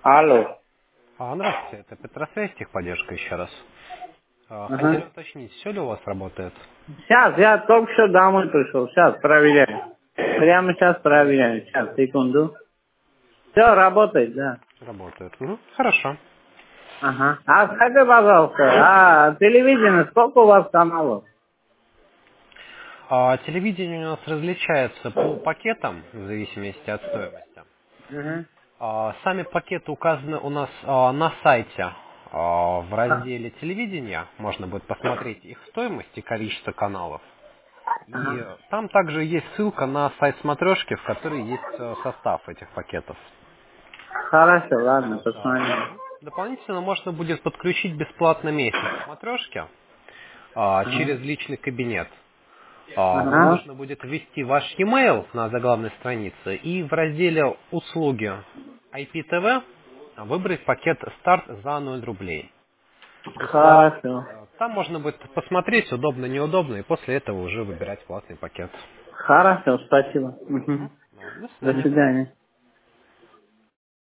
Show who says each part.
Speaker 1: Алло.
Speaker 2: Здравствуйте, это Петросвязь, техподдержка еще раз. Хотели
Speaker 1: Ага.
Speaker 2: уточнить, все ли у вас работает?
Speaker 1: Сейчас, я только что домой пришел. Сейчас проверяю. Прямо сейчас проверяю. Сейчас, секунду. Все, работает, да.
Speaker 2: Работает. Хорошо.
Speaker 1: Ага. А скажи, пожалуйста, телевидение, сколько у вас каналов?
Speaker 2: Телевидение у нас различается по пакетам, в зависимости от стоимости.
Speaker 1: Угу.
Speaker 2: Сами пакеты указаны у нас на сайте в разделе телевидения. Можно будет посмотреть их стоимость и количество каналов. И
Speaker 1: Ага.
Speaker 2: там также есть ссылка на сайт смотрешки, в которой есть состав этих пакетов.
Speaker 1: Хорошо, ладно,
Speaker 2: Да.
Speaker 1: посмотрим.
Speaker 2: Дополнительно можно будет подключить бесплатно месяц смотрешки через
Speaker 1: Ага.
Speaker 2: личный кабинет. Вам
Speaker 1: Ага.
Speaker 2: нужно будет ввести ваш e-mail на заглавной странице и в разделе «Услуги IPTV» выбрать пакет «Старт» за 0 рублей. То есть
Speaker 1: Хорошо.
Speaker 2: там можно будет посмотреть, удобно, неудобно, и после этого уже выбирать платный пакет.
Speaker 1: Хорошо, спасибо. Мгм.
Speaker 2: До
Speaker 1: До
Speaker 2: свидания.
Speaker 1: свидания.